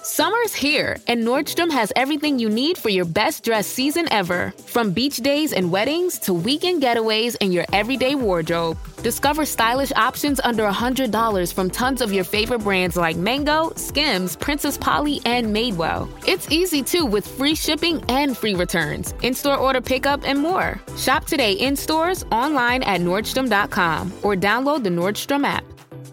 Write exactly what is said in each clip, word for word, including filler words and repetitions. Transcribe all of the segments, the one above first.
Summer's here, and Nordstrom has everything you need for your best dress season ever. From beach days and weddings to weekend getaways and your everyday wardrobe. Discover stylish options under one hundred dollars from tons of your favorite brands like Mango, Skims, Princess Polly, and Madewell. It's easy, too, with free shipping and free returns, in-store order pickup, and more. Shop today in stores, online at Nordstrom dot com, or download the Nordstrom app.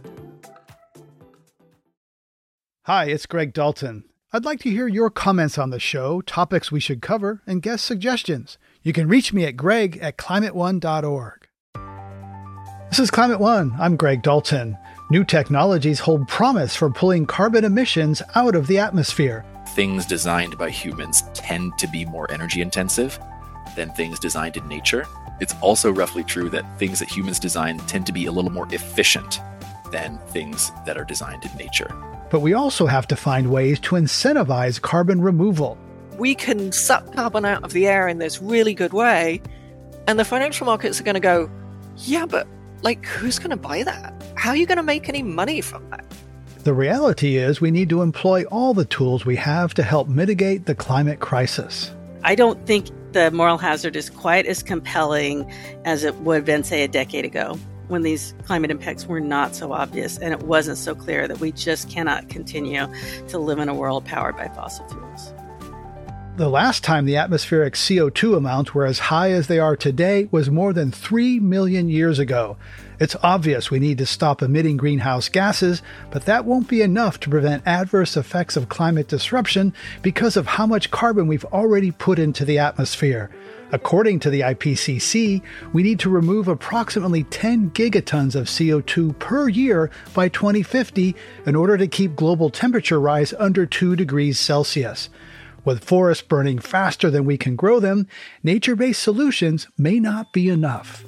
Hi, it's Greg Dalton. I'd like to hear your comments on the show, topics we should cover, and guest suggestions. You can reach me at greg at climate one dot org. This is Climate One. I'm Greg Dalton. New technologies hold promise for pulling carbon emissions out of the atmosphere. Things designed by humans tend to be more energy intensive than things designed in nature. It's also roughly true that things that humans design tend to be a little more efficient than things that are designed in nature. But we also have to find ways to incentivize carbon removal. We can suck carbon out of the air in this really good way, and the financial markets are going to go, yeah, but like, who's going to buy that? How are you going to make any money from that? The reality is we need to employ all the tools we have to help mitigate the climate crisis. I don't think the moral hazard is quite as compelling as it would have been, say, a decade ago, when these climate impacts were not so obvious and it wasn't so clear that we just cannot continue to live in a world powered by fossil fuels. The last time the atmospheric C O two amounts were as high as they are today was more than three million years ago. It's obvious we need to stop emitting greenhouse gases, but that won't be enough to prevent adverse effects of climate disruption because of how much carbon we've already put into the atmosphere. According to the I P C C, we need to remove approximately ten gigatons of C O two per year by twenty fifty in order to keep global temperature rise under two degrees Celsius. With forests burning faster than we can grow them, nature-based solutions may not be enough.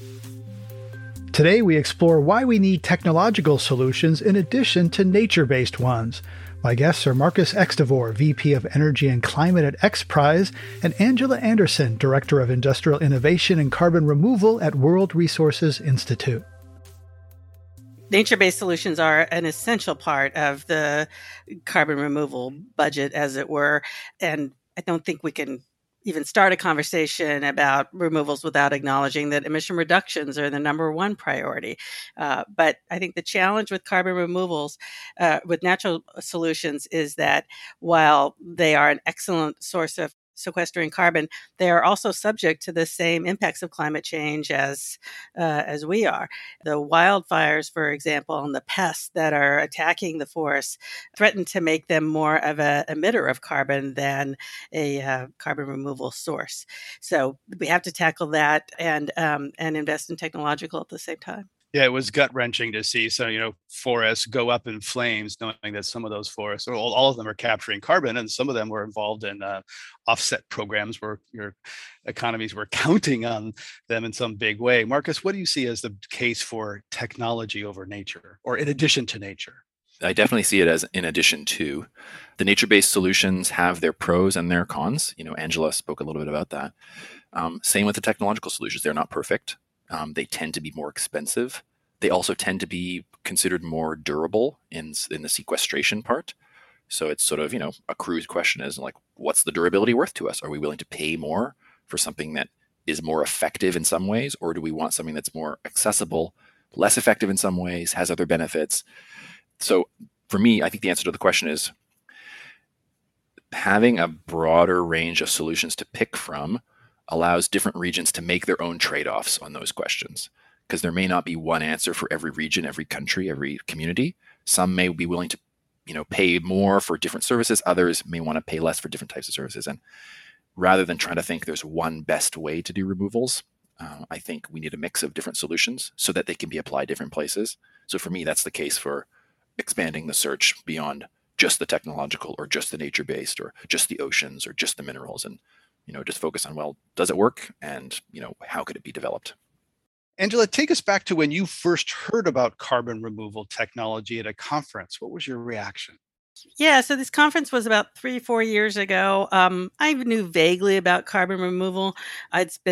Today we explore why we need technological solutions in addition to nature-based ones. My guests are Marcus Extevor, V P of Energy and Climate at XPRIZE, and Angela Anderson, Director of Industrial Innovation and Carbon Removal at World Resources Institute. Nature-based solutions are an essential part of the carbon removal budget, as it were, and I don't think we can even start a conversation about removals without acknowledging that emission reductions are the number one priority. Uh, but I think the challenge with carbon removals, uh, with natural solutions, is that while they are an excellent source of sequestering carbon, they are also subject to the same impacts of climate change as uh, as we are. The wildfires, for example, and the pests that are attacking the forests threaten to make them more of an emitter of carbon than a uh, carbon removal source. So we have to tackle that and um, and invest in technological at the same time. Yeah, it was gut-wrenching to see some, you know, forests go up in flames, knowing that some of those forests, or all, all of them, are capturing carbon, and some of them were involved in uh, offset programs where your economies were counting on them in some big way. Marcus, what do you see as the case for technology over nature, or in addition to nature? I definitely see it as in addition to. The nature-based solutions have their pros and their cons. You know, Angela spoke a little bit about that. Um, same with the technological solutions. They're not perfect. Um, they tend to be more expensive. They also tend to be considered more durable in in the sequestration part. So it's sort of, you know, a crude question is like, what's the durability worth to us? Are we willing to pay more for something that is more effective in some ways, or do we want something that's more accessible, less effective in some ways, has other benefits? So for me, I think the answer to the question is having a broader range of solutions to pick from allows different regions to make their own trade-offs on those questions, because there may not be one answer for every region, every country, every community. Some may be willing to, you know, pay more for different services. Others may want to pay less for different types of services. And rather than trying to think there's one best way to do removals, uh, I think we need a mix of different solutions so that they can be applied different places. So for me, that's the case for expanding the search beyond just the technological or just the nature-based or just the oceans or just the minerals, and you know, just focus on, well, does it work? And, you know, how could it be developed? Angela, take us back to when you first heard about carbon removal technology at a conference. What was your reaction? Yeah, so this conference was about three, four years ago. Um, I knew vaguely about carbon removal. I'd spent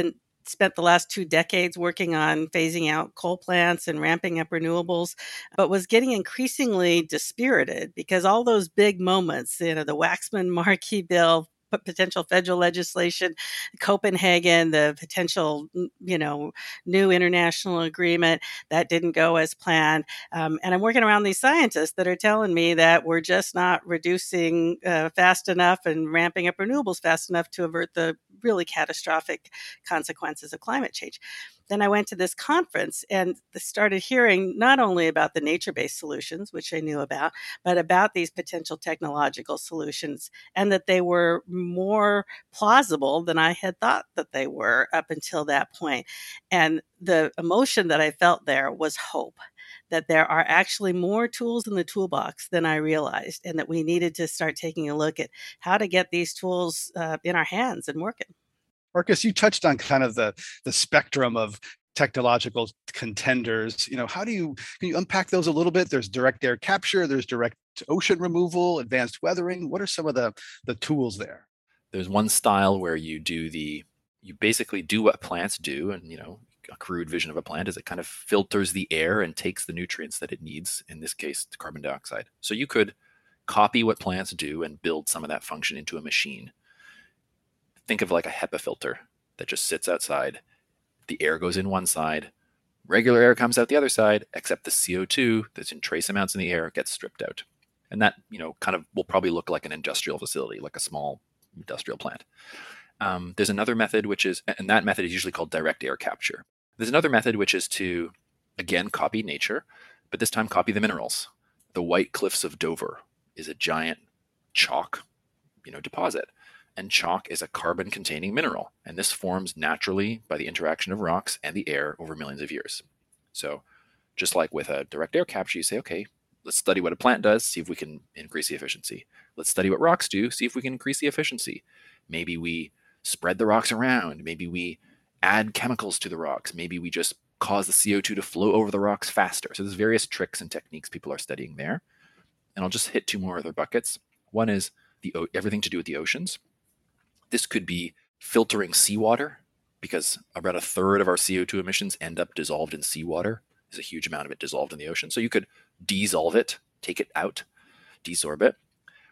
spent the last two decades working on phasing out coal plants and ramping up renewables, but was getting increasingly dispirited because all those big moments, you know, the Waxman-Markey bill, potential federal legislation, Copenhagen, the potential, you know, new international agreement that didn't go as planned. Um, and I'm working around these scientists that are telling me that we're just not reducing uh, fast enough and ramping up renewables fast enough to avert the really catastrophic consequences of climate change. Then I went to this conference and started hearing not only about the nature-based solutions, which I knew about, but about these potential technological solutions, and that they were more plausible than I had thought that they were up until that point. And the emotion that I felt there was hope, that there are actually more tools in the toolbox than I realized, and that we needed to start taking a look at how to get these tools uh, in our hands and working. Marcus, you touched on kind of the the spectrum of technological contenders. You know, how do you can you unpack those a little bit? There's direct air capture, there's direct ocean removal, advanced weathering. What are some of the the tools there? There's one style where you do the you basically do what plants do, and you know, a crude vision of a plant is it kind of filters the air and takes the nutrients that it needs, in this case, carbon dioxide. So you could copy what plants do and build some of that function into a machine. Think of like a HEPA filter that just sits outside. The air goes in one side, regular air comes out the other side, except the C O two that's in trace amounts in the air gets stripped out. And that, you know, kind of will probably look like an industrial facility, like a small industrial plant. Um, there's another method, which is, and that method is usually called direct air capture. There's another method, which is to, again, copy nature, but this time copy the minerals. The White Cliffs of Dover is a giant chalk, you know, deposit. And chalk is a carbon-containing mineral, and this forms naturally by the interaction of rocks and the air over millions of years. So just like with a direct air capture, you say, okay, let's study what a plant does, see if we can increase the efficiency. Let's study what rocks do, see if we can increase the efficiency. Maybe we spread the rocks around. Maybe we add chemicals to the rocks. Maybe we just cause the C O two to flow over the rocks faster. So there's various tricks and techniques people are studying there. And I'll just hit two more other buckets. One is the everything to do with the oceans. This could be filtering seawater, because about a third of our C O two emissions end up dissolved in seawater. There's a huge amount of it dissolved in the ocean. So you could dissolve it, take it out, desorb it.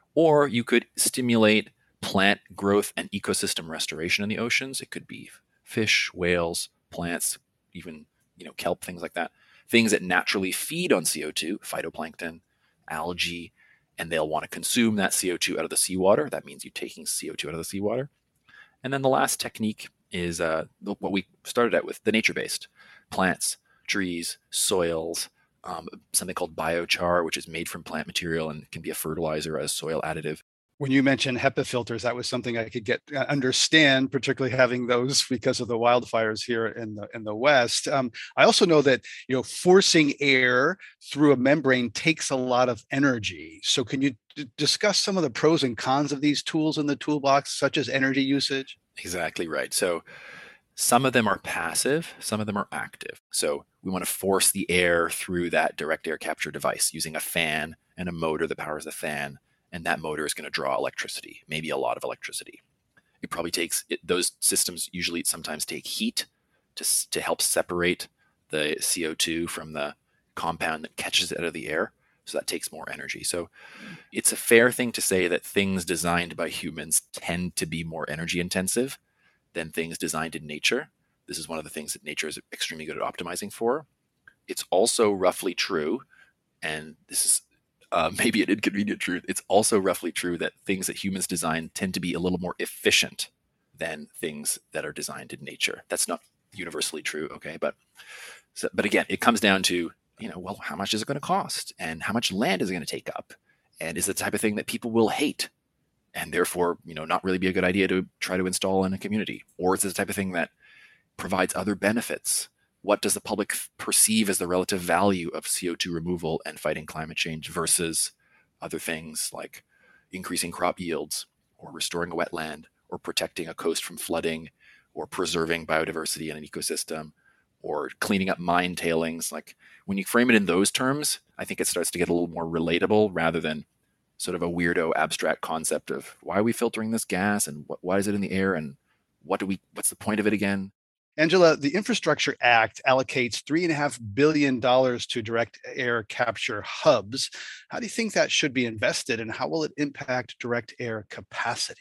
Or you could stimulate plant growth and ecosystem restoration in the oceans. It could be fish, whales, plants, even, you know, kelp, things like that. Things that naturally feed on C O two, phytoplankton, algae, and they'll want to consume that C O two out of the seawater. That means you're taking C O two out of the seawater. And then the last technique is uh, what we started out with, the nature-based. Plants, trees, soils, um, something called biochar, which is made from plant material and can be a fertilizer as soil additive. When you mentioned HEPA filters, that was something I could get uh, understand, particularly having those because of the wildfires here in the in the West. Um, I also know that, you know, forcing air through a membrane takes a lot of energy. So can you d- discuss some of the pros and cons of these tools in the toolbox, such as energy usage? Exactly right. So some of them are passive, some of them are active. So we want to force the air through that direct air capture device using a fan and a motor that powers the fan. And that motor is going to draw electricity, maybe a lot of electricity. It probably takes, it, those systems usually sometimes take heat to, to help separate the C O two from the compound that catches it out of the air. So that takes more energy. So it's a fair thing to say that things designed by humans tend to be more energy intensive than things designed in nature. This is one of the things that nature is extremely good at optimizing for. It's also roughly true, and this is Uh, maybe an inconvenient truth. It's also roughly true that things that humans design tend to be a little more efficient than things that are designed in nature. That's not universally true, okay? But so, but again, it comes down to, you know, well, how much is it going to cost? And how much land is it going to take up? And is it the type of thing that people will hate? And therefore, you know, not really be a good idea to try to install in a community? Or is it the type of thing that provides other benefits? What does the public perceive as the relative value of C O two removal and fighting climate change versus other things like increasing crop yields or restoring a wetland or protecting a coast from flooding or preserving biodiversity in an ecosystem or cleaning up mine tailings? Like when you frame it in those terms, I think it starts to get a little more relatable rather than sort of a weirdo abstract concept of why are we filtering this gas and what, why is it in the air and what do we, what's the point of it again? Angela, the Infrastructure Act allocates three point five billion dollars to direct air capture hubs. How do you think that should be invested, and how will it impact direct air capacity?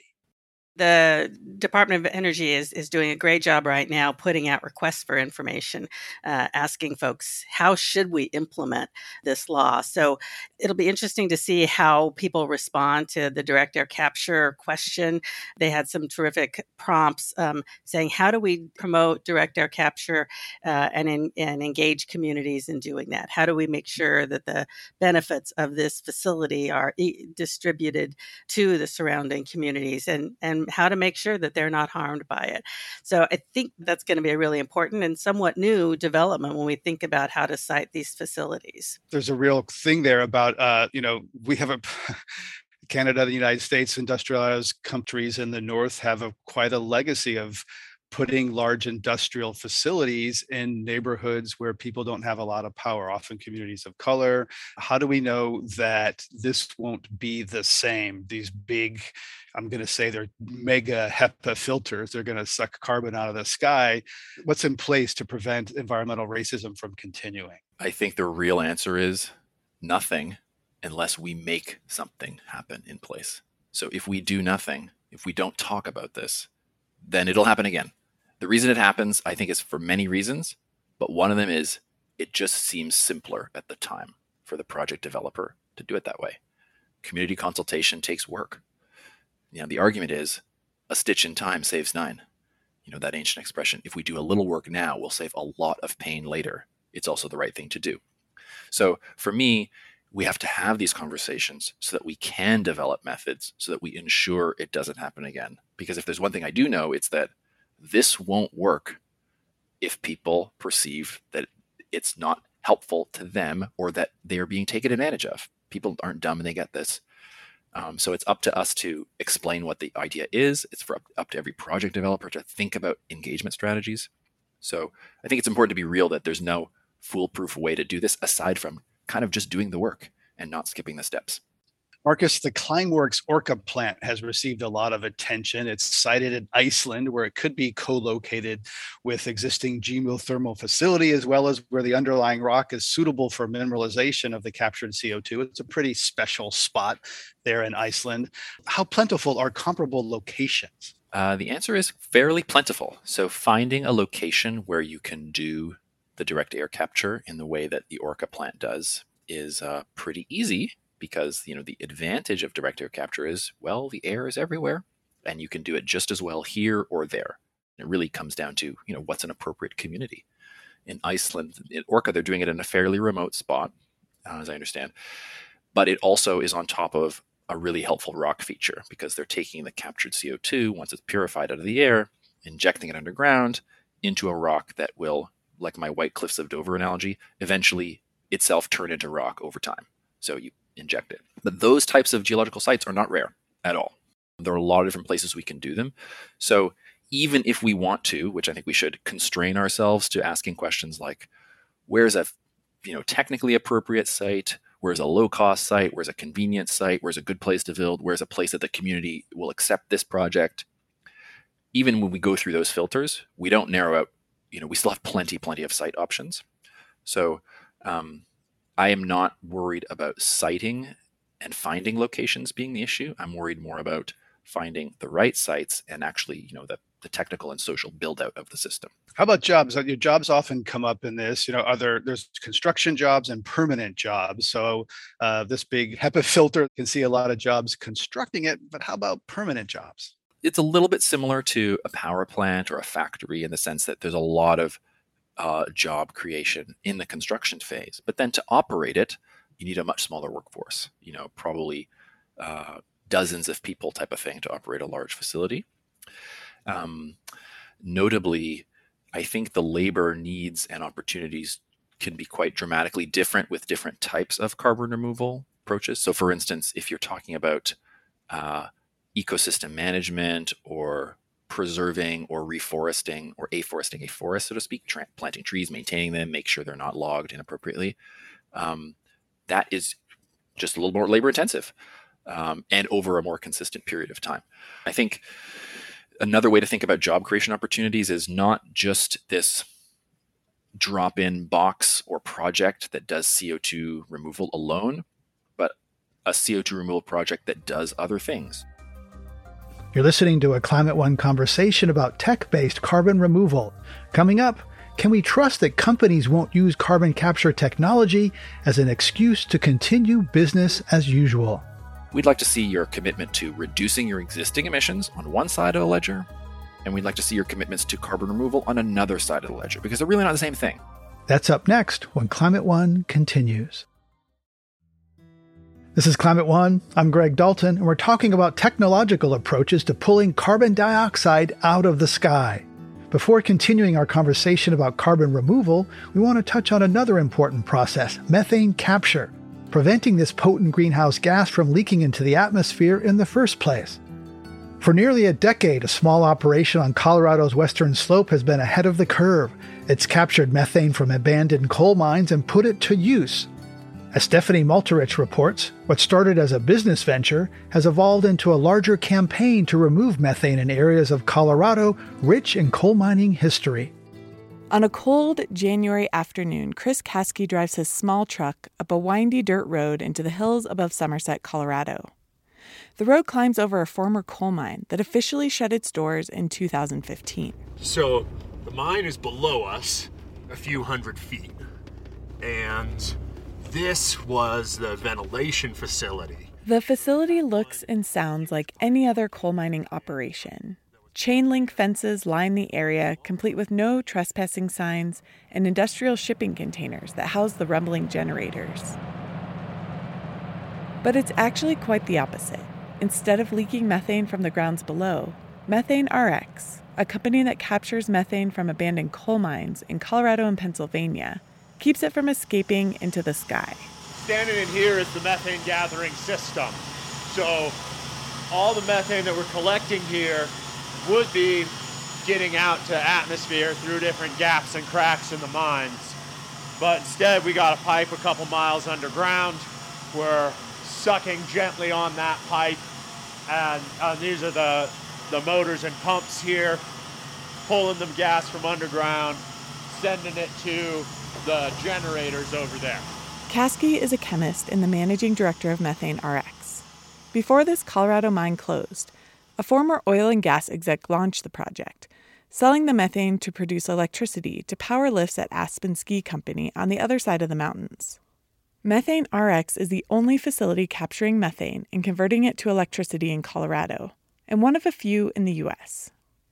The Department of Energy is, is doing a great job right now putting out requests for information, uh, asking folks, how should we implement this law? So it'll be interesting to see how people respond to the direct air capture question. They had some terrific prompts um, saying, how do we promote direct air capture uh, and, in, and engage communities in doing that? How do we make sure that the benefits of this facility are e- distributed to the surrounding communities, and, and how to make sure that they're not harmed by it. So I think that's going to be a really important and somewhat new development when we think about how to site these facilities. There's a real thing there about, uh, you know, we have a Canada, the United States, industrialized countries in the North have a quite a legacy of putting large industrial facilities in neighborhoods where people don't have a lot of power, often communities of color. How do we know that this won't be the same? These big, I'm going to say they're mega HEPA filters, they're going to suck carbon out of the sky. What's in place to prevent environmental racism from continuing? I think the real answer is nothing unless we make something happen in place. So if we do nothing, if we don't talk about this, then it'll happen again. The reason it happens, I think, is for many reasons, but one of them is it just seems simpler at the time for the project developer to do it that way. Community consultation takes work. You know, the argument is a stitch in time saves nine. You know, that ancient expression, if we do a little work now, we'll save a lot of pain later. It's also the right thing to do. So for me, we have to have these conversations so that we can develop methods so that we ensure it doesn't happen again. Because if there's one thing I do know, it's that this won't work if people perceive that it's not helpful to them or that they are being taken advantage of. People aren't dumb and they get this. Um, so it's up to us to explain what the idea is. It's for up, up to every project developer to think about engagement strategies. So I think it's important to be real that there's no foolproof way to do this aside from kind of just doing the work and not skipping the steps. Marcus, the Climeworks Orca plant has received a lot of attention. It's sited in Iceland, where it could be co-located with existing geothermal facility, as well as where the underlying rock is suitable for mineralization of the captured C O two. It's a pretty special spot there in Iceland. How plentiful are comparable locations? Uh, the answer is fairly plentiful. So finding a location where you can do the direct air capture in the way that the Orca plant does is uh, pretty easy. Because, you know, the advantage of direct air capture is, well, the air is everywhere and you can do it just as well here or there. It really comes down to, you know, what's an appropriate community. In Iceland, in Orca, they're doing it in a fairly remote spot, uh, as I understand. But it also is on top of a really helpful rock feature because they're taking the captured C O two, once it's purified out of the air, injecting it underground into a rock that will, like my White Cliffs of Dover analogy, eventually itself turn into rock over time. So you inject it. But those types of geological sites are not rare at all. There are a lot of different places we can do them. So even if we want to, which I think we should, constrain ourselves to asking questions like, where's a you know technically appropriate site? Where's a low-cost site? Where's a convenient site? Where's a good place to build? Where's a place that the community will accept this project? Even when we go through those filters, we don't narrow out, you know, we still have plenty, plenty of site options. So um, I am not worried about siting and finding locations being the issue. I'm worried more about finding the right sites and actually, you know, the, the technical and social build out of the system. How about jobs? Your jobs often come up in this, you know, are there, there's construction jobs and permanent jobs. So uh, this big HEPA filter can see a lot of jobs constructing it, but how about permanent jobs? It's a little bit similar to a power plant or a factory in the sense that there's a lot of Uh, job creation in the construction phase. But then to operate it, you need a much smaller workforce, you know, probably uh, dozens of people type of thing to operate a large facility. Um, notably, I think the labor needs and opportunities can be quite dramatically different with different types of carbon removal approaches. So for instance, if you're talking about uh, ecosystem management or preserving or reforesting or afforesting a forest, so to speak, tra- planting trees, maintaining them, make sure they're not logged inappropriately. Um, that is just a little more labor intensive um, and over a more consistent period of time. I think Another way to think about job creation opportunities is not just this drop-in box or project that does C O two removal alone, but a C O two removal project that does other things. You're listening to a Climate One conversation about tech-based carbon removal. Coming up, can we trust that companies won't use carbon capture technology as an excuse to continue business as usual? We'd like to see your commitment to reducing your existing emissions on one side of the ledger, and we'd like to see your commitments to carbon removal on another side of the ledger, because they're really not the same thing. That's up next when Climate One continues. This is Climate One. I'm Greg Dalton, and we're talking about technological approaches to pulling carbon dioxide out of the sky. Before continuing our conversation about carbon removal, we want to touch on another important process, methane capture, preventing this potent greenhouse gas from leaking into the atmosphere in the first place. For nearly a decade, a small operation on Colorado's western slope has been ahead of the curve. It's captured methane from abandoned coal mines and put it to use. As Stephanie Malterich reports, what started as a business venture has evolved into a larger campaign to remove methane in areas of Colorado rich in coal mining history. On a cold January afternoon, Chris Caskey drives his small truck up a windy dirt road into the hills above Somerset, Colorado. The road climbs over a former coal mine that officially shut its doors in two thousand fifteen. So the mine is below us a few hundred feet, and this was the ventilation facility. The facility looks and sounds like any other coal mining operation. Chain link fences line the area, complete with no trespassing signs and industrial shipping containers that house the rumbling generators. But it's actually quite the opposite. Instead of leaking methane from the grounds below, Methane R X, a company that captures methane from abandoned coal mines in Colorado and Pennsylvania, keeps it from escaping into the sky. Standing in here is the methane gathering system. So all the methane that we're collecting here would be getting out to atmosphere through different gaps and cracks in the mines. But instead, we got a pipe a couple miles underground. We're sucking gently on that pipe, and uh, these are the, the motors and pumps here, pulling the gas from underground, sending it to the generators over there. Caskey is a chemist and the managing director of Methane R X. Before this Colorado mine closed, a former oil and gas exec launched the project, selling the methane to produce electricity to power lifts at Aspen Ski Company on the other side of the mountains. Methane R X is the only facility capturing methane and converting it to electricity in Colorado, and one of a few in the U S.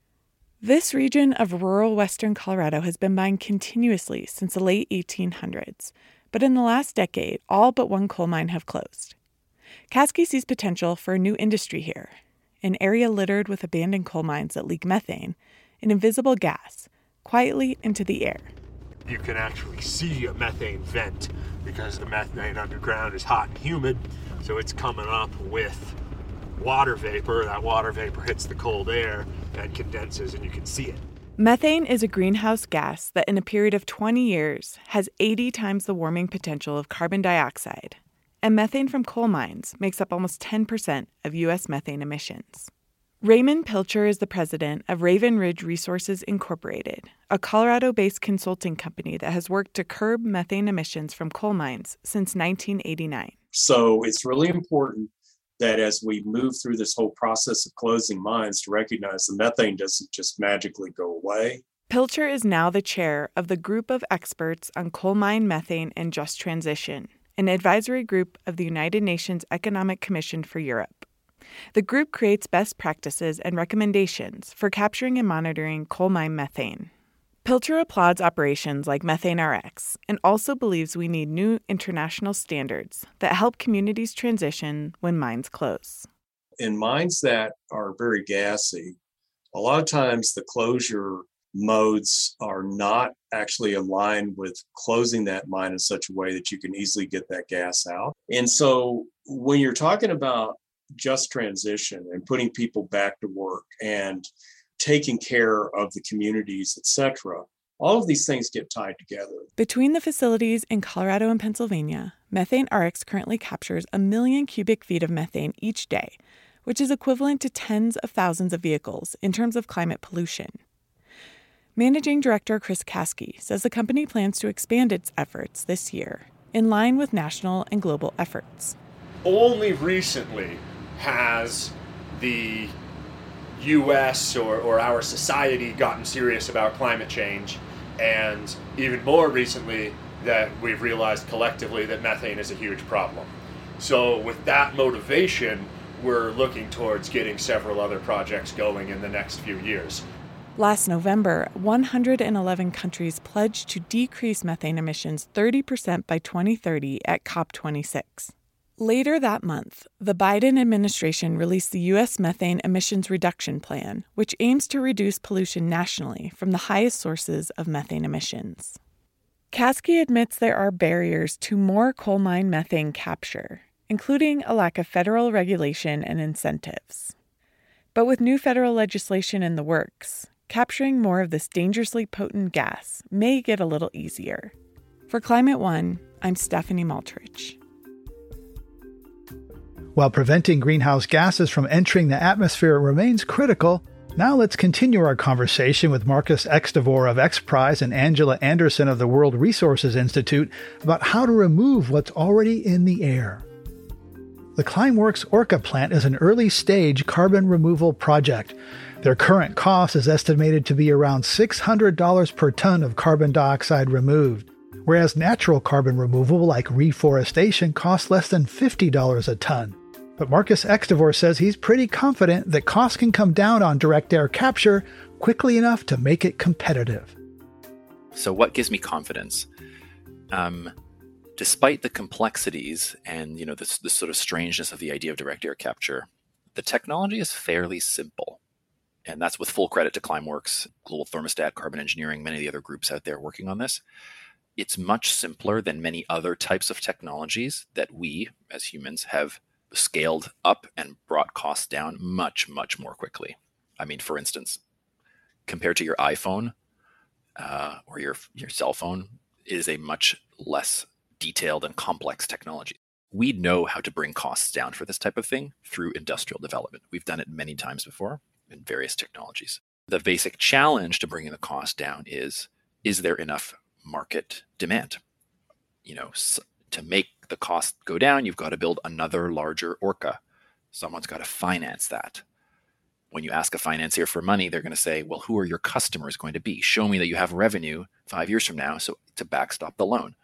This region of rural western Colorado has been mined continuously since the late eighteen hundreds, but in the last decade, all but one coal mine have closed. Caskey sees potential for a new industry here, an area littered with abandoned coal mines that leak methane, an invisible gas, quietly into the air. You can actually see a methane vent because the methane underground is hot and humid, so it's coming up with water vapor. That water vapor hits the cold air and condenses, and you can see it. Methane is a greenhouse gas that in a period of twenty years has eighty times the warming potential of carbon dioxide, and methane from coal mines makes up almost ten percent of U S methane emissions. Raymond Pilcher is the president of Raven Ridge Resources Incorporated, a Colorado-based consulting company that has worked to curb methane emissions from coal mines since nineteen eighty-nine. So it's really important that as we move through this whole process of closing mines to recognize the methane doesn't just magically go away. Pilcher is now the chair of the Group of Experts on Coal Mine Methane and Just Transition, an advisory group of the United Nations Economic Commission for Europe. The group creates best practices and recommendations for capturing and monitoring coal mine methane. Pilcher applauds operations like Methane R X and also believes we need new international standards that help communities transition when mines close. In mines that are very gassy, a lot of times the closure modes are not actually aligned with closing that mine in such a way that you can easily get that gas out. And so when you're talking about just transition and putting people back to work and taking care of the communities, et cetera, all of these things get tied together. Between the facilities in Colorado and Pennsylvania, Methane R X currently captures a million cubic feet of methane each day, which is equivalent to tens of thousands of vehicles in terms of climate pollution. Managing Director Chris Caskey says the company plans to expand its efforts this year, in line with national and global efforts. Only recently has the U S or, or our society gotten serious about climate change, and even more recently that we've realized collectively that methane is a huge problem. So with that motivation, we're looking towards getting several other projects going in the next few years. Last November, one hundred eleven countries pledged to decrease methane emissions thirty percent by twenty thirty at COP twenty-six. Later that month, the Biden administration released the U S Methane Emissions Reduction Plan, which aims to reduce pollution nationally from the highest sources of methane emissions. Caskey admits there are barriers to more coal mine methane capture, including a lack of federal regulation and incentives. But with new federal legislation in the works, capturing more of this dangerously potent gas may get a little easier. For Climate One, I'm Stephanie Maltrich. While preventing greenhouse gases from entering the atmosphere remains critical, now let's continue our conversation with Marcus Extevor of XPRIZE and Angela Anderson of the World Resources Institute about how to remove what's already in the air. The Climeworks Orca plant is an early-stage carbon removal project. Their current cost is estimated to be around six hundred dollars per ton of carbon dioxide removed, whereas natural carbon removal like reforestation costs less than fifty dollars a ton. But Marcus Extevor says he's pretty confident that costs can come down on direct air capture quickly enough to make it competitive. So what gives me confidence? Um, despite the complexities and you know this, this sort of strangeness of the idea of direct air capture, the technology is fairly simple. And that's with full credit to Climeworks, Global Thermostat, Carbon Engineering, many of the other groups out there working on this. It's much simpler than many other types of technologies that we, as humans, have scaled up and brought costs down much, much more quickly. I mean, for instance, compared to your iPhone uh, or your your cell phone, it is a much less detailed and complex technology. We know how to bring costs down for this type of thing through industrial development. We've done it many times before in various technologies. The basic challenge to bringing the cost down is, is there enough market demand? You know, so to make the cost go down, you've got to build another larger Orca. Someone's got to finance that. When you ask a financier for money, they're going to say, well, who are your customers going to be? Show me that you have revenue five years from now so to backstop the loan.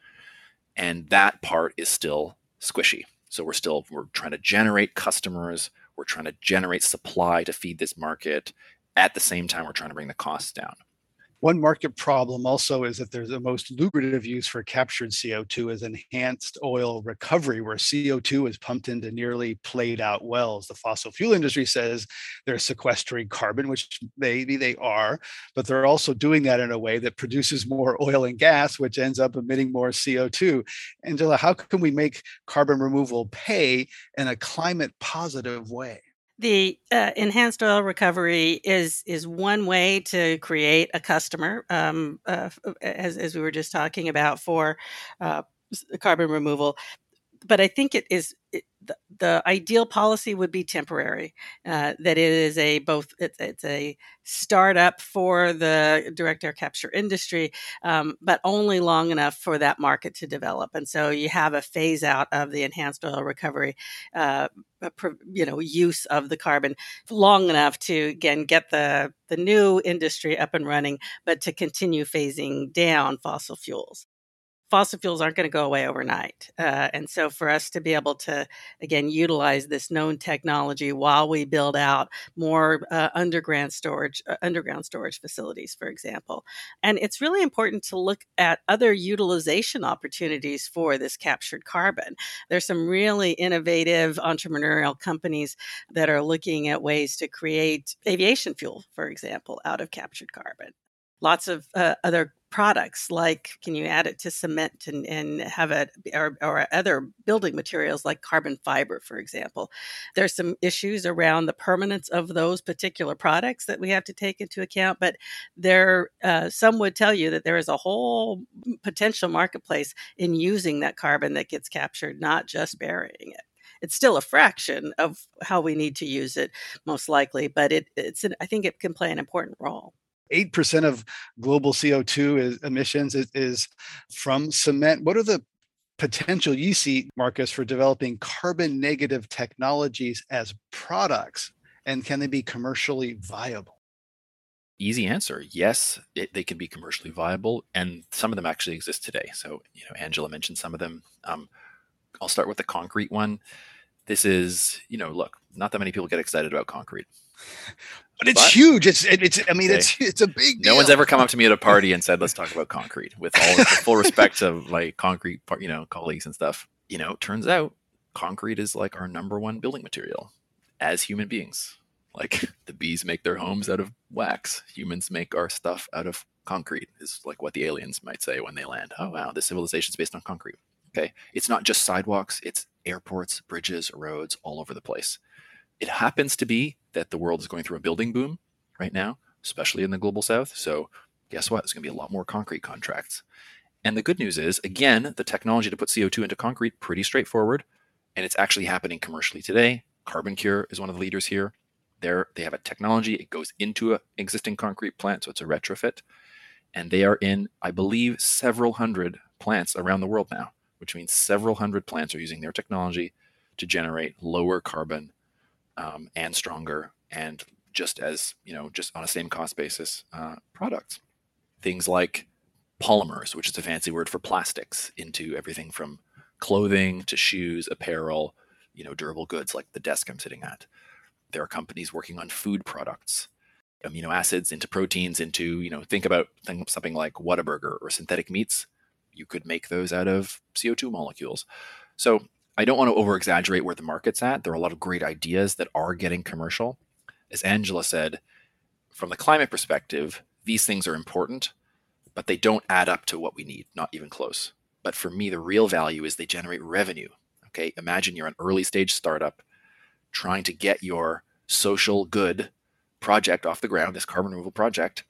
And that part is still squishy. So we're still, we're trying to generate customers. We're trying to generate supply to feed this market. At the same time, we're trying to bring the costs down. One market problem also is that there's the most lucrative use for captured C O two is enhanced oil recovery, where C O two is pumped into nearly played out wells. The fossil fuel industry says they're sequestering carbon, which maybe they are, but they're also doing that in a way that produces more oil and gas, which ends up emitting more C O two. Angela, how can we make carbon removal pay in a climate positive way? The uh, enhanced oil recovery is is one way to create a customer, um, uh, as as we were just talking about for uh, carbon removal. But I think it is it, the, the ideal policy would be temporary. Uh, that it is a both it's, it's a startup for the direct air capture industry, um, but only long enough for that market to develop. And so you have a phase out of the enhanced oil recovery, uh, you know, use of the carbon long enough to again get the the new industry up and running, but to continue phasing down fossil fuels. Fossil fuels aren't going to go away overnight. Uh, and so for us to be able to, again, utilize this known technology while we build out more uh, underground storage, uh, underground storage facilities, for example. And it's really important to look at other utilization opportunities for this captured carbon. There's some really innovative entrepreneurial companies that are looking at ways to create aviation fuel, for example, out of captured carbon. Lots of uh, other products, like can you add it to cement and, and have it, or, or other building materials like carbon fiber, for example. There's some issues around the permanence of those particular products that we have to take into account, but there, uh, some would tell you that there is a whole potential marketplace in using that carbon that gets captured, not just burying it. it's still a fraction of how we need to use it, most likely, but it, it's an, I think it can play an important role. eight percent of global C O two is, emissions is, is from cement. What are the potential you see, Marcus, for developing carbon negative technologies as products? And can they be commercially viable? Easy answer. Yes, it, they can be commercially viable. And some of them actually exist today. So, you know, Angela mentioned some of them. Um, I'll start with the concrete one. This is, you know, look, not that many people get excited about concrete. But it's but, huge. It's, it, it's, I mean, okay. it's, it's a big deal. No one's ever come up to me at a party and said, let's talk about concrete, with all the full respect of my concrete, you know, colleagues and stuff. You know, turns out concrete is like our number one building material as human beings. Like the bees make their homes out of wax. Humans make our stuff out of concrete, is like what the aliens might say when they land. Oh, wow, this civilization is based on concrete. Okay. It's not just sidewalks. It's airports, bridges, roads, all over the place. It happens to be that the world is going through a building boom right now, especially in the global south. So guess what? There's going to be a lot more concrete contracts. And the good news is, again, the technology to put C O two into concrete, pretty straightforward. And it's actually happening commercially today. CarbonCure is one of the leaders here. They're, they have a technology. It goes into an existing concrete plant, so it's a retrofit. And they are in, I believe, several hundred plants around the world now, which means several hundred plants are using their technology to generate lower carbon um, and stronger and just as, you know, just on a same cost basis uh, products. Things like polymers, which is a fancy word for plastics, into everything from clothing to shoes, apparel, you know, durable goods like the desk I'm sitting at. There are companies working on food products, amino acids into proteins, into, you know, think about think something like Whataburger or synthetic meats. You could make those out of C O two molecules. So I don't want to over exaggerate where the market's at. There are a lot of great ideas that are getting commercial. As Angela said, from the climate perspective, these things are important, but they don't add up to what we need, not even close. But for me, the real value is they generate revenue. Okay, imagine you're an early stage startup trying to get your social good project off the ground, this carbon removal project.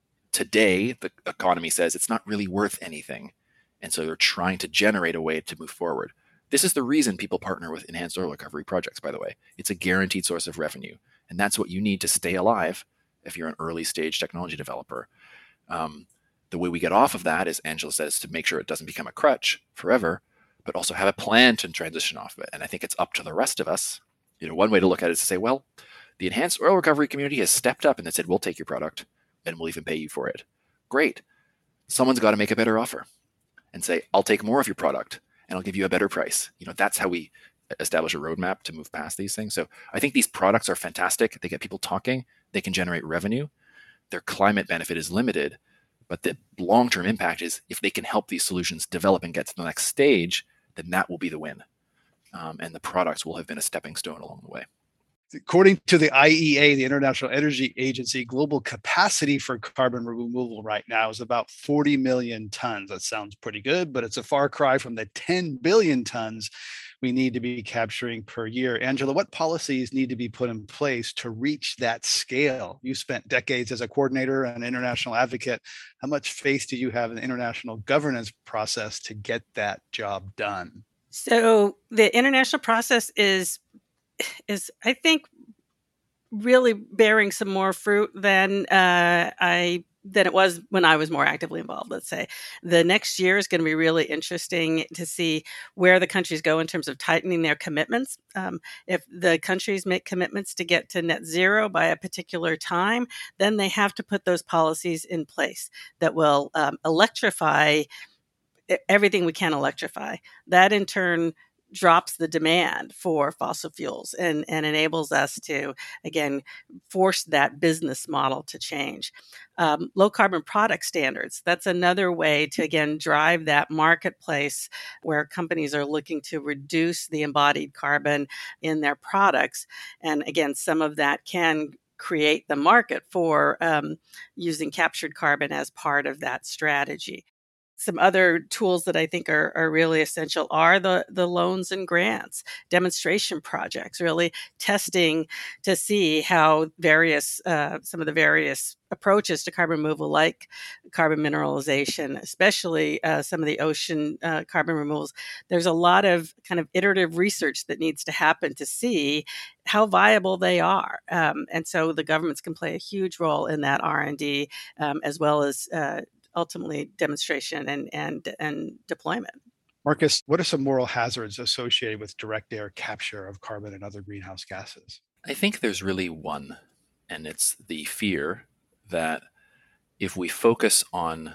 Today, the economy says it's not really worth anything. And so they're trying to generate a way to move forward. This is the reason people partner with enhanced oil recovery projects, by the way. It's a guaranteed source of revenue. And that's what you need to stay alive if you're an early stage technology developer. Um, the way we get off of that, as Angela says, to make sure it doesn't become a crutch forever, but also have a plan to transition off of it. And I think it's up to the rest of us. You know, one way to look at it is to say, well, the enhanced oil recovery community has stepped up and they said, we'll take your product and we'll even pay you for it. Great. Someone's got to make a better offer and say, I'll take more of your product and I'll give you a better price. You know, that's how we establish a roadmap to move past these things. So I think these products are fantastic. They get people talking. They can generate revenue. Their climate benefit is limited, but the long-term impact is if they can help these solutions develop and get to the next stage, then that will be the win. Um, and the products will have been a stepping stone along the way. According to the I E A, the International Energy Agency, global capacity for carbon removal right now is about forty million tons. That sounds pretty good, but it's a far cry from the ten billion tons we need to be capturing per year. Angela, what policies need to be put in place to reach that scale? You spent decades as a coordinator and international advocate. How much faith do you have in the international governance process to get that job done? So the international process is, is I think, really bearing some more fruit than uh, I than it was when I was more actively involved. Let's say the next year is going to be really interesting to see where the countries go in terms of tightening their commitments. Um, if the countries make commitments to get to net zero by a particular time, then they have to put those policies in place that will um, electrify everything we can electrify. That in turn drops the demand for fossil fuels and, and enables us to, again, force that business model to change. Um, low carbon product standards, that's another way to, again, drive that marketplace where companies are looking to reduce the embodied carbon in their products. And again, some of that can create the market for um, using captured carbon as part of that strategy. some other tools that I think are, are really essential are the, the loans and grants, demonstration projects, really testing to see how various, uh, some of the various approaches to carbon removal, like carbon mineralization, especially uh, some of the ocean uh, carbon removals. There's a lot of kind of iterative research that needs to happen to see how viable they are. Um, and so the governments can play a huge role in that R and D, um, as well as uh, ultimately demonstration and, and, and deployment. Marcus, what are some moral hazards associated with direct air capture of carbon and other greenhouse gases? I think there's really one, and it's the fear that if we focus on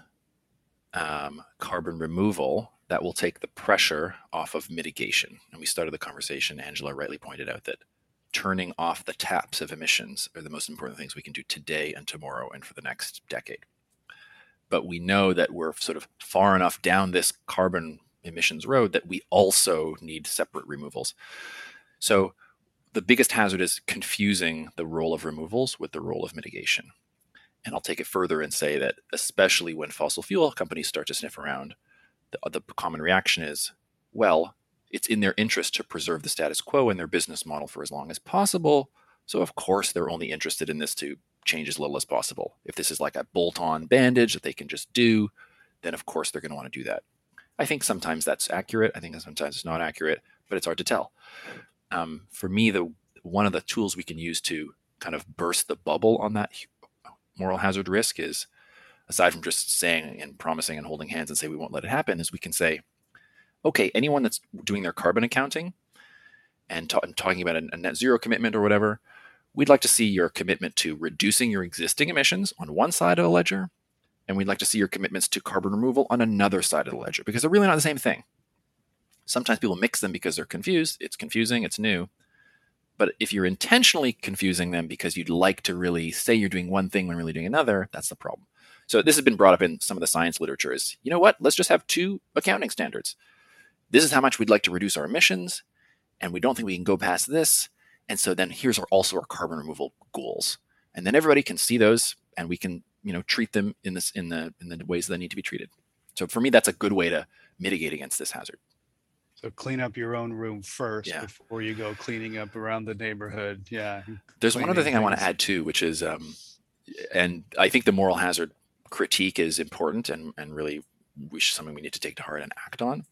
um, carbon removal, that will take the pressure off of mitigation. And we started the conversation, Angela rightly pointed out that turning off the taps of emissions are the most important things we can do today and tomorrow and for the next decade. But we know that we're sort of far enough down this carbon emissions road that we also need separate removals. So the biggest hazard is confusing the role of removals with the role of mitigation. And I'll take it further and say that especially when fossil fuel companies start to sniff around, the, the common reaction is, well, it's in their interest to preserve the status quo in their business model for as long as possible. So of course they're only interested in this to change as little as possible. If this is like a bolt-on bandage that they can just do, then of course they're going to want to do that. I think sometimes that's accurate. I think sometimes it's not accurate, but it's hard to tell. Um, for me, the one of the tools we can use to kind of burst the bubble on that moral hazard risk is, aside from just saying and promising and holding hands and say we won't let it happen, is we can say, okay, anyone that's doing their carbon accounting and, ta- and talking about a, a net zero commitment or whatever, we'd like to see your commitment to reducing your existing emissions on one side of the ledger, and we'd like to see your commitments to carbon removal on another side of the ledger, because they're really not the same thing. Sometimes people mix them because they're confused. It's confusing. It's new. But if you're intentionally confusing them because you'd like to really say you're doing one thing when really doing another, that's the problem. So this has been brought up in some of the science literature is, you know what, let's just have two accounting standards. This is how much we'd like to reduce our emissions, and we don't think we can go past this. And so then here's our, also our carbon removal goals. And then everybody can see those, and we can, you know, treat them in this in the in the ways they need to be treated. So for me, that's a good way to mitigate against this hazard. So clean up your own room first yeah. before you go cleaning up around the neighborhood. Yeah. There's one other thing things. I want to add too, which is, um, and I think the moral hazard critique is important and, and really we should, something we need to take to heart and act on.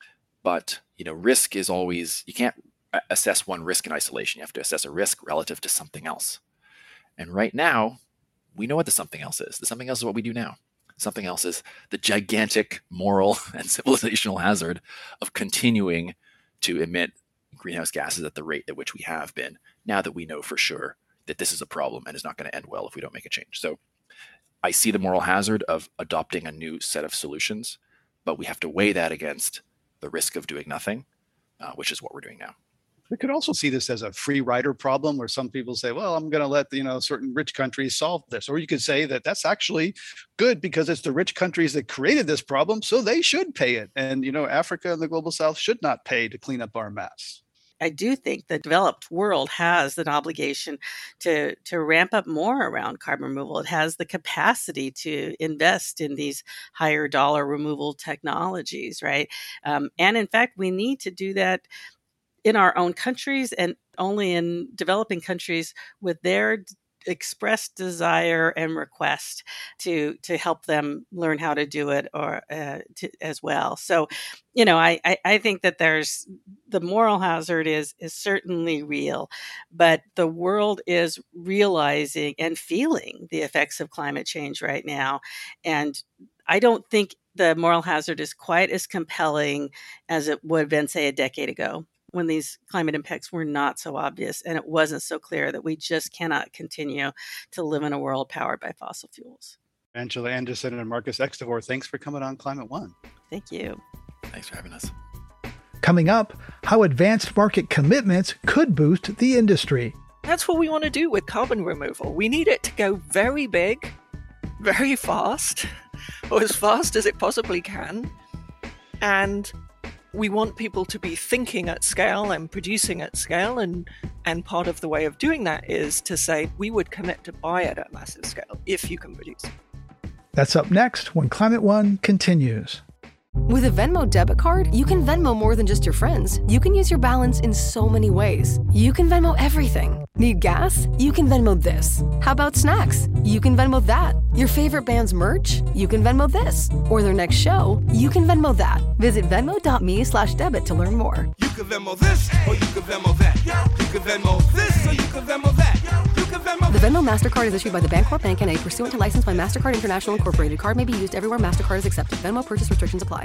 But, you know, risk is always, you can't assess one risk in isolation. You have to assess a risk relative to something else. And right now, we know what the something else is. The something else is what we do now. Something else is the gigantic moral and civilizational hazard of continuing to emit greenhouse gases at the rate at which we have been, now that we know for sure that this is a problem and is not going to end well if we don't make a change. So I see the moral hazard of adopting a new set of solutions, but we have to weigh that against the risk of doing nothing, uh, which is what we're doing now. We could also see this as a free rider problem where some people say, well, I'm going to let, you know, certain rich countries solve this. Or you could say that that's actually good because it's the rich countries that created this problem, so they should pay it. And, you know, Africa and the global south should not pay to clean up our mess. I do think the developed world has an obligation to, to ramp up more around carbon removal. It has the capacity to invest in these higher dollar removal technologies, right? Um, and in fact, we need to do that in our own countries and only in developing countries with their d- expressed desire and request to to help them learn how to do it or uh, to, as well. So, you know, I, I, I think that there's the moral hazard is is certainly real, but the world is realizing and feeling the effects of climate change right now. And I don't think the moral hazard is quite as compelling as it would have been, say, a decade ago, when these climate impacts were not so obvious and it wasn't so clear that we just cannot continue to live in a world powered by fossil fuels. Angela Anderson and Marcus Extahor, thanks for coming on Climate One. Thank you. Thanks for having us. Coming up, how advanced market commitments could boost the industry. That's what we want to do with carbon removal. We need it to go very big, very fast, or as fast as it possibly can. And we want people to be thinking at scale and producing at scale, and, and part of the way of doing that is to say we would commit to buy it at massive scale if you can produce. That's up next when Climate One continues. With a Venmo debit card, you can Venmo more than just your friends. You can use your balance in so many ways. You can Venmo everything. Need gas? You can Venmo this. How about snacks? You can Venmo that. Your favorite band's merch? You can Venmo this. Or their next show? You can Venmo that. Visit Venmo.me slash debit to learn more. You can Venmo this, or you can Venmo that. You can Venmo this, or you can Venmo that. You can Venmo. The Venmo MasterCard is issued by the Bancorp Bank N A pursuant to license by MasterCard International Incorporated. Card may be used everywhere MasterCard is accepted. Venmo purchase restrictions apply.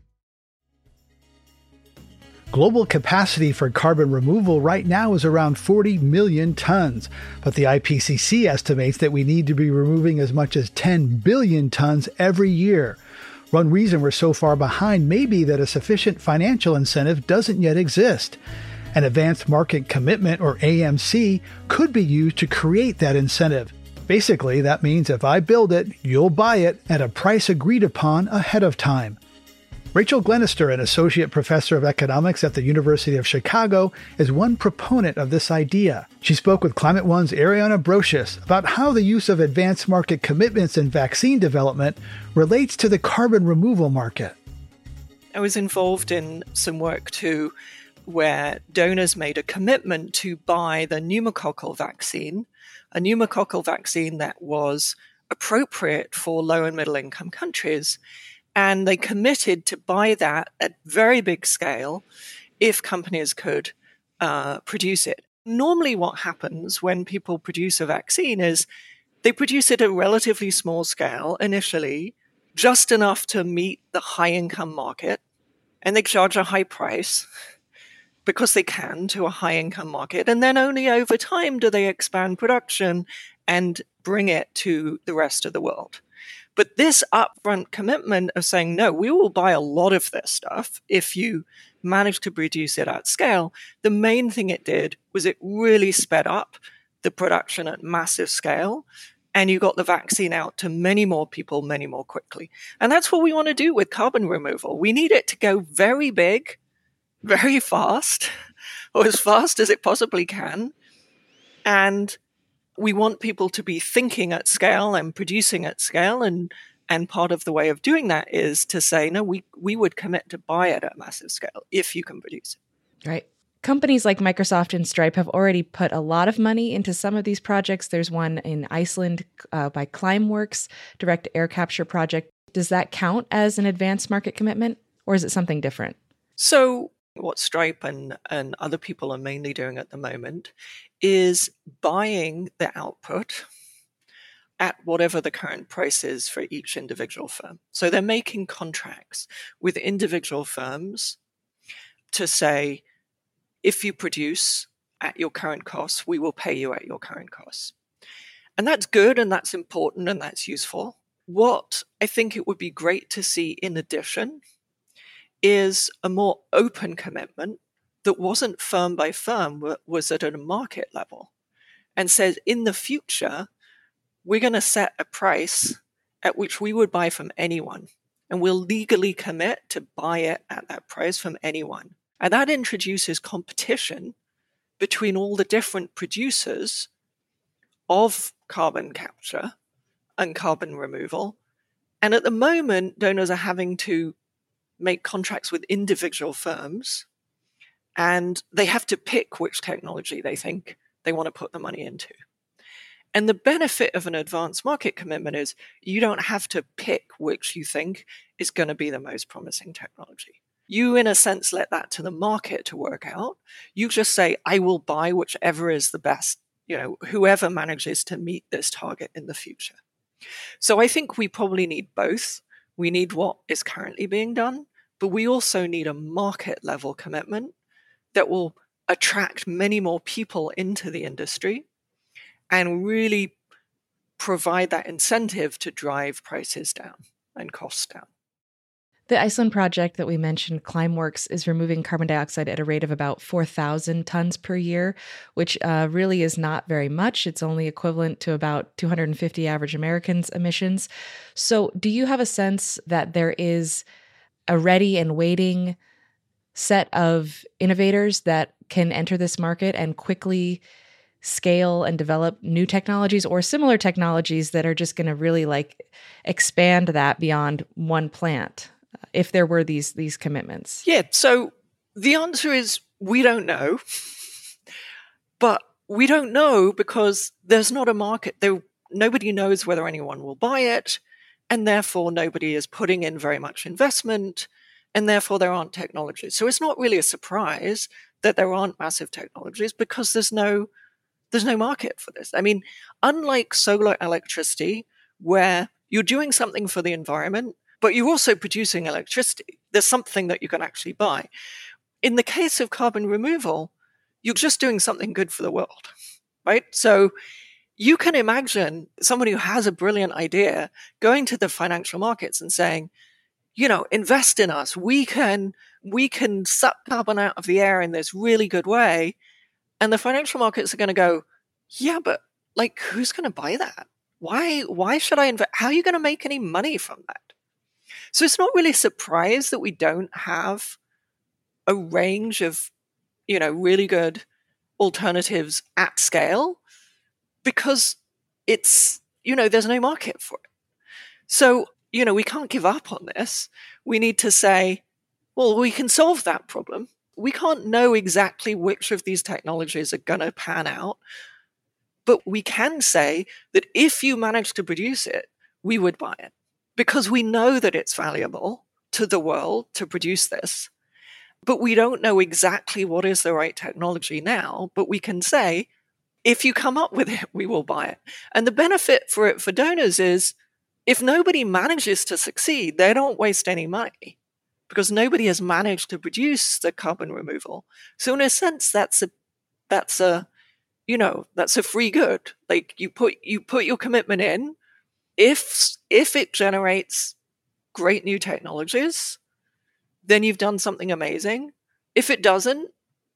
Global capacity for carbon removal right now is around forty million tons, but the I P C C estimates that we need to be removing as much as ten billion tons every year. One reason we're so far behind may be that a sufficient financial incentive doesn't yet exist. An advanced market commitment, or A M C, could be used to create that incentive. Basically, that means if I build it, you'll buy it at a price agreed upon ahead of time. Rachel Glenister, an associate professor of economics at the University of Chicago, is one proponent of this idea. She spoke with Climate One's Ariana Brocious about how the use of advanced market commitments in vaccine development relates to the carbon removal market. I was involved in some work too, where donors made a commitment to buy the pneumococcal vaccine, a pneumococcal vaccine that was appropriate for low and middle income countries. And they committed to buy that at very big scale if companies could uh, produce it. Normally what happens when people produce a vaccine is they produce it at a relatively small scale initially, just enough to meet the high-income market, and they charge a high price because they can to a high-income market. And then only over time do they expand production and bring it to the rest of the world. But this upfront commitment of saying, no, we will buy a lot of this stuff if you manage to produce it at scale, the main thing it did was it really sped up the production at massive scale, and you got the vaccine out to many more people, many more quickly. And that's what we want to do with carbon removal. We need it to go very big, very fast, or as fast as it possibly can. And we want people to be thinking at scale and producing at scale. And, and part of the way of doing that is to say, no, we, we would commit to buy it at massive scale if you can produce it. Right. Companies like Microsoft and Stripe have already put a lot of money into some of these projects. There's one in Iceland uh, by Climeworks, direct air capture project. Does that count as an advanced market commitment, or is it something different? So what Stripe and, and other people are mainly doing at the moment is buying the output at whatever the current price is for each individual firm. So they're making contracts with individual firms to say, if you produce at your current costs, we will pay you at your current costs. And that's good, and that's important, and that's useful. What I think it would be great to see in addition is a more open commitment that wasn't firm by firm, but was at a market level, and says in the future, we're going to set a price at which we would buy from anyone, and we'll legally commit to buy it at that price from anyone. And that introduces competition between all the different producers of carbon capture and carbon removal. And at the moment, donors are having to make contracts with individual firms, and they have to pick which technology they think they want to put the money into. And the benefit of an advanced market commitment is you don't have to pick which you think is going to be the most promising technology. You, in a sense, let that to the market to work out. You just say, I will buy whichever is the best, you know, whoever manages to meet this target in the future. So I think we probably need both. We need what is currently being done, but we also need a market level commitment that will attract many more people into the industry and really provide that incentive to drive prices down and costs down. The Iceland project that we mentioned, Climeworks, is removing carbon dioxide at a rate of about four thousand tons per year, which uh, really is not very much. It's only equivalent to about two hundred fifty average Americans' emissions. So do you have a sense that there is a ready and waiting set of innovators that can enter this market and quickly scale and develop new technologies or similar technologies that are just going to really like expand that beyond one plant? uh, if there were these these commitments? Yeah, so the answer is we don't know. But we don't know because there's not a market. There, nobody knows whether anyone will buy it, and therefore nobody is putting in very much investment, and therefore there aren't technologies. So it's not really a surprise that there aren't massive technologies because there's no there's no market for this. I mean, unlike solar electricity, where you're doing something for the environment, but you're also producing electricity. There's something that you can actually buy. In the case of carbon removal, you're just doing something good for the world, right? So you can imagine somebody who has a brilliant idea going to the financial markets and saying, you know, invest in us. We can, we can suck carbon out of the air in this really good way. And the financial markets are going to go, yeah, but like, who's going to buy that? Why, why should I invest? How are you going to make any money from that? So it's not really a surprise that we don't have a range of, you know, really good alternatives at scale because it's, you know, there's no market for it. So, you know, we can't give up on this. We need to say, well, we can solve that problem. We can't know exactly which of these technologies are going to pan out, but we can say that if you manage to produce it, we would buy it because we know that it's valuable to the world to produce this. But we don't know exactly what is the right technology now, but we can say, if you come up with it, we will buy it. And the benefit for it for donors is if nobody manages to succeed, they don't waste any money because nobody has managed to produce the carbon removal. So in a sense, that's a, that's a, you know, that's a free good. Like you put, you put your commitment in. If, if it generates great new technologies, then you've done something amazing. If it doesn't,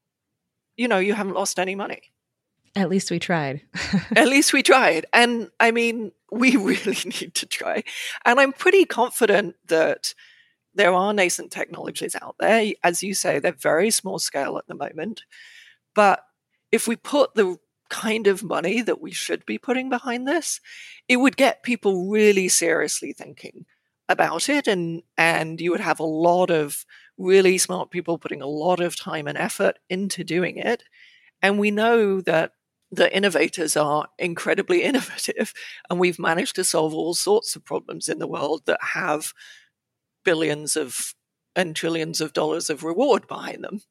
you know, you haven't lost any money. At least we tried. At least we tried. And I mean, we really need to try. And I'm pretty confident that there are nascent technologies out there. As you say, they're very small scale at the moment. But if we put the kind of money that we should be putting behind this, it would get people really seriously thinking about it, and and you would have a lot of really smart people putting a lot of time and effort into doing it. And we know that the innovators are incredibly innovative, and we've managed to solve all sorts of problems in the world that have billions of and trillions of dollars of reward behind them.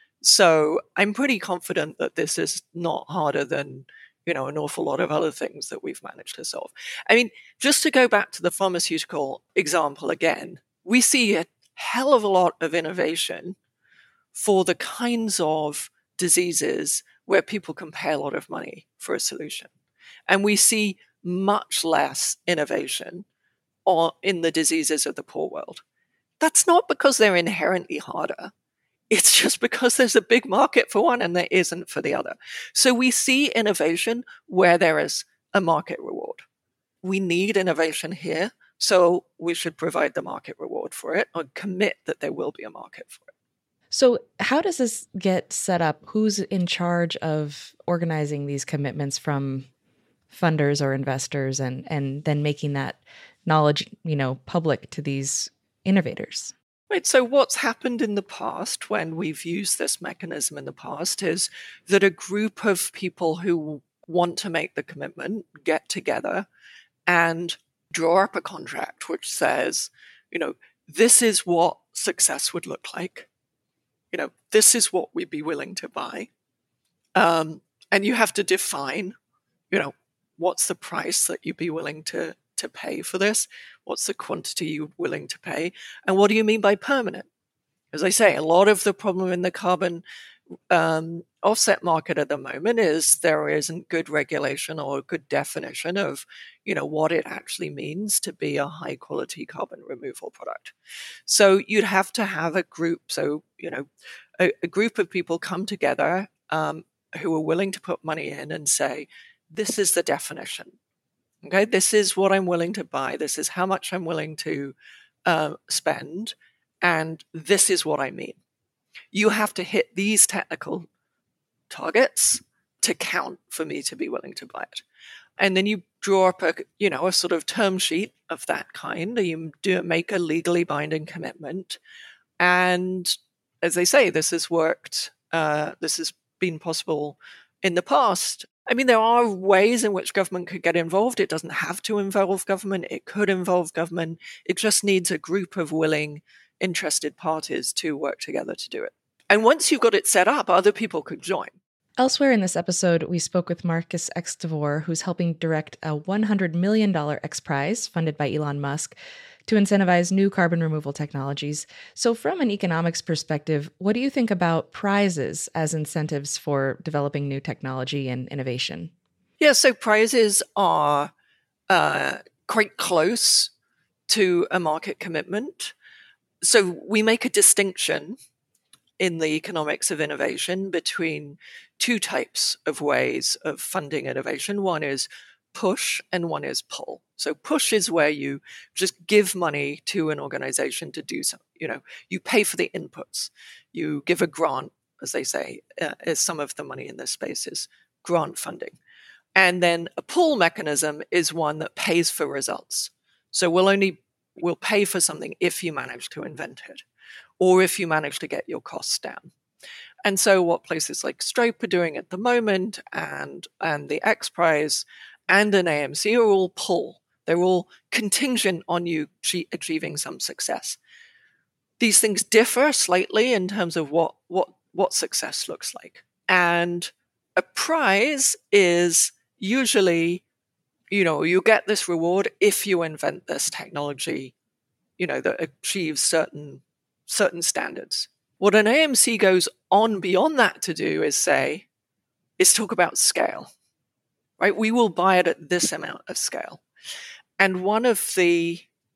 So I'm pretty confident that this is not harder than, you know, an awful lot of other things that we've managed to solve. I mean, just to go back to the pharmaceutical example again, we see a hell of a lot of innovation for the kinds of diseases where people can pay a lot of money for a solution. And we see much less innovation in the diseases of the poor world. That's not because they're inherently harder. It's just because there's a big market for one and there isn't for the other. So we see innovation where there is a market reward. We need innovation here, so we should provide the market reward for it or commit that there will be a market for it. So how does this get set up? Who's in charge of organizing these commitments from funders or investors and, and then making that knowledge, you know, public to these innovators? Right. So what's happened in the past when we've used this mechanism in the past is that a group of people who want to make the commitment get together and draw up a contract which says, you know, this is what success would look like. You know, this is what we'd be willing to buy. Um, and you have to define, you know, what's the price that you'd be willing to to pay for this? What's the quantity you're willing to pay? And what do you mean by permanent? As I say, a lot of the problem in the carbon um, offset market at the moment is there isn't good regulation or a good definition of, you know, what it actually means to be a high quality carbon removal product. So you'd have to have a group. So, you know, a, a group of people come together um, who are willing to put money in and say, this is the definition. Okay, this is what I'm willing to buy. This is how much I'm willing to uh, spend. And this is what I mean. You have to hit these technical targets to count for me to be willing to buy it. And then you draw up a, you know, a sort of term sheet of that kind. You do make a legally binding commitment. And as they say, this has worked. Uh, this has been possible in the past. I mean, there are ways in which government could get involved. It doesn't have to involve government. It could involve government. It just needs a group of willing, interested parties to work together to do it. And once you've got it set up, other people could join. Elsewhere in this episode, we spoke with Marcus Extavor, who's helping direct a one hundred million dollars X Prize funded by Elon Musk to incentivize new carbon removal technologies. So from an economics perspective, what do you think about prizes as incentives for developing new technology and innovation? Yeah, so prizes are uh, quite close to a market commitment. So we make a distinction in the economics of innovation between two types of ways of funding innovation. One is push and one is pull. So push is where you just give money to an organization to do something. You know, you pay for the inputs. You give a grant, as they say, uh, as some of the money in this space is grant funding. And then a pull mechanism is one that pays for results. So we'll only we'll pay for something if you manage to invent it, or if you manage to get your costs down. And so what places like Stripe are doing at the moment, and, and the X Prize and an A M C are all pull. They're all contingent on you achieving some success. These things differ slightly in terms of what, what, what success looks like. And a prize is usually, you know, you get this reward if you invent this technology, you know, that achieves certain certain standards. What an A M C goes on beyond that to do is say, is talk about scale, right? We will buy it at this amount of scale. And one of the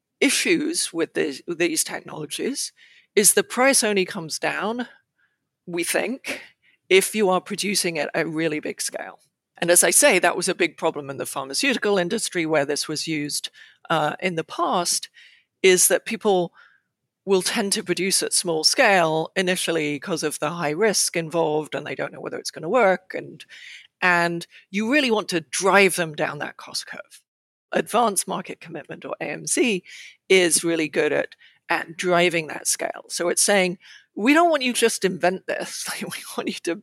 issues with, this, with these technologies is the price only comes down, we think, if you are producing it at a really big scale. And as I say, that was a big problem in the pharmaceutical industry where this was used uh, in the past, is that people will tend to produce at small scale initially because of the high risk involved, and they don't know whether it's going to work. And, and you really want to drive them down that cost curve. Advanced market commitment, or A M C, is really good at, at driving that scale. So it's saying, we don't want you just to invent this. We want you to,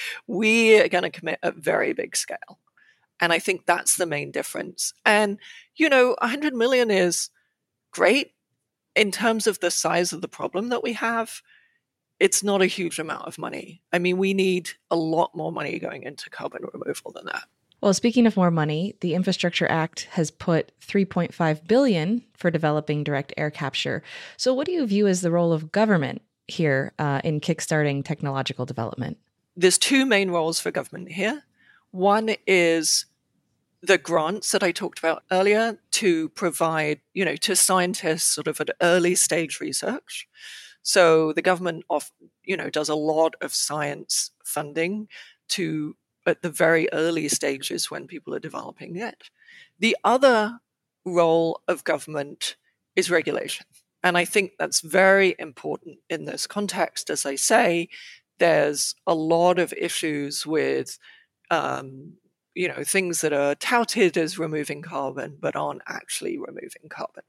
we are going to commit at very big scale. And I think that's the main difference. And, you know, one hundred million is great. In terms of the size of the problem that we have, it's not a huge amount of money. I mean, we need a lot more money going into carbon removal than that. Well, speaking of more money, the Infrastructure Act has put three point five billion dollars for developing direct air capture. So what do you view as the role of government here uh, in kickstarting technological development? There's two main roles for government here. One is the grants that I talked about earlier to provide, you know, to scientists sort of at early stage research. So the government, of, you know, does a lot of science funding to at the very early stages when people are developing it. The other role of government is regulation. And I think that's very important in this context. As I say, there's a lot of issues with um, you know, things that are touted as removing carbon, but aren't actually removing carbon.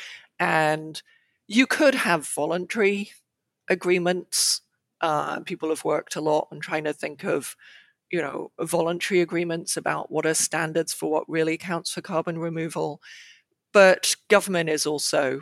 And you could have voluntary agreements. Uh, people have worked a lot on trying to think of, you know, voluntary agreements about what are standards for what really counts for carbon removal. But government is also,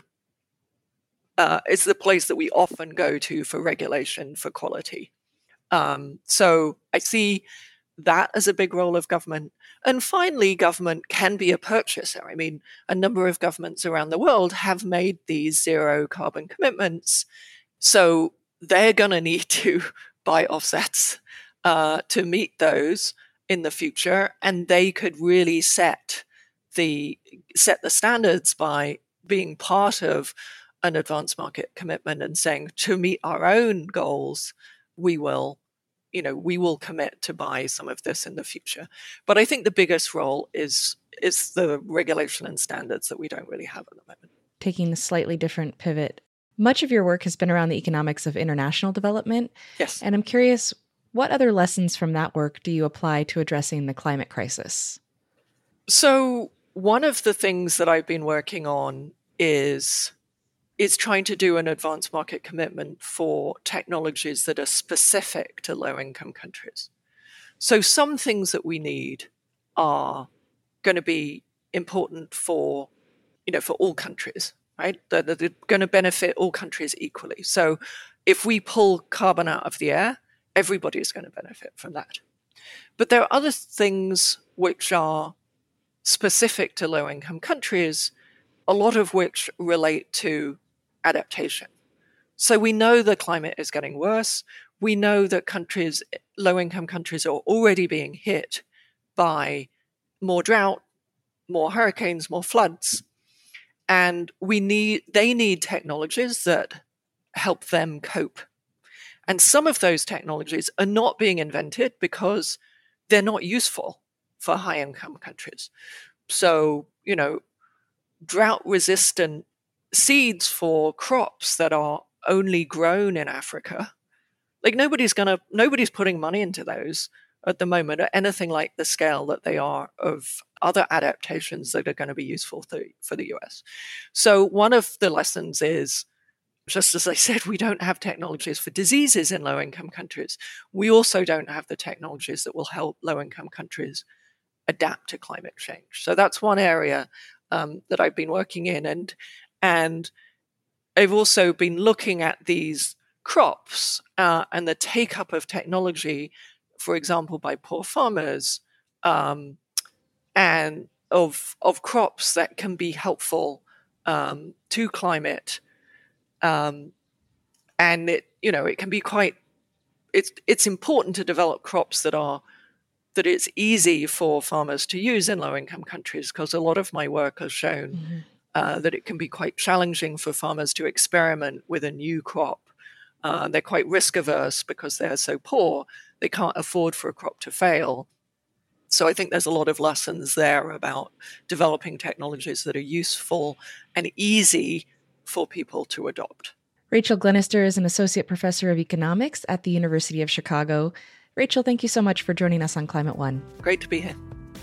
uh, it's the place that we often go to for regulation, for quality. Um, so I see that as a big role of government. And finally, government can be a purchaser. I mean, a number of governments around the world have made these zero carbon commitments. So they're going to need to buy offsets uh, to meet those in the future. And they could really set the, set the standards by being part of an advanced market commitment and saying, to meet our own goals, we will you know, we will commit to buy some of this in the future. But I think the biggest role is is the regulation and standards that we don't really have at the moment. Taking a slightly different pivot, much of your work has been around the economics of international development. Yes. And I'm curious, what other lessons from that work do you apply to addressing the climate crisis? So one of the things that I've been working on is, is trying to do an advanced market commitment for technologies that are specific to low-income countries. So some things that we need are going to be important for, you know, for all countries, right? They're, they're going to benefit all countries equally. So if we pull carbon out of the air, everybody is going to benefit from that. But there are other things which are specific to low-income countries, a lot of which relate to adaptation. So we know the climate is getting worse. We know that countries, low-income countries, are already being hit by more drought, more hurricanes, more floods. And we need, they need technologies that help them cope. And some of those technologies are not being invented because they're not useful for high-income countries. So, you know, drought-resistant seeds for crops that are only grown in Africa, like nobody's gonna, nobody's putting money into those at the moment at anything like the scale that they are of other adaptations that are going to be useful to, for the U S. So one of the lessons is, just as I said, we don't have technologies for diseases in low-income countries. We also don't have the technologies that will help low-income countries adapt to climate change. So that's one area um, that I've been working in. And, and I've also been looking at these crops uh, and the take-up of technology, for example, by poor farmers, um, and of, of crops that can be helpful um, to climate. Um, and it, you know, it can be quite, it's, it's important to develop crops that are, that it's easy for farmers to use in low-income countries, because a lot of my work has shown mm-hmm. uh, that it can be quite challenging for farmers to experiment with a new crop. Uh, they're quite risk-averse because they're so poor, they can't afford for a crop to fail. So I think there's a lot of lessons there about developing technologies that are useful and easy for people to adopt. Rachel Glenister is an associate professor of economics at the University of Chicago. Rachel, thank you so much for joining us on Climate One. Great to be here.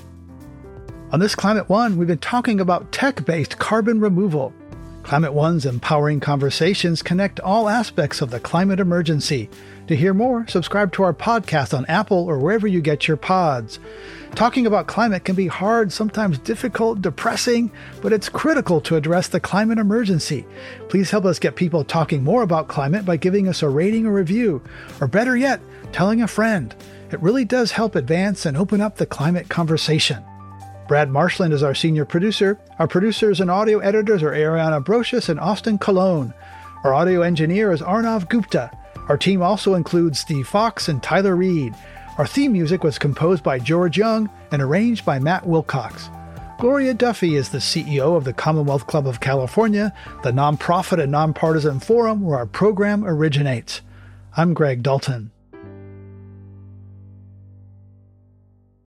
On this Climate One, we've been talking about tech-based carbon removal. Climate One's empowering conversations connect all aspects of the climate emergency. To hear more, subscribe to our podcast on Apple or wherever you get your pods. Talking about climate can be hard, sometimes difficult, depressing, but it's critical to address the climate emergency. Please help us get people talking more about climate by giving us a rating or review, or better yet, telling a friend. It really does help advance and open up the climate conversation. Brad Marshland is our senior producer. Our producers and audio editors are Ariana Brocious and Austin Colon. Our audio engineer is Arnav Gupta. Our team also includes Steve Fox and Tyler Reed. Our theme music was composed by George Young and arranged by Matt Wilcox. Gloria Duffy is the C E O of the Commonwealth Club of California, the nonprofit and nonpartisan forum where our program originates. I'm Greg Dalton.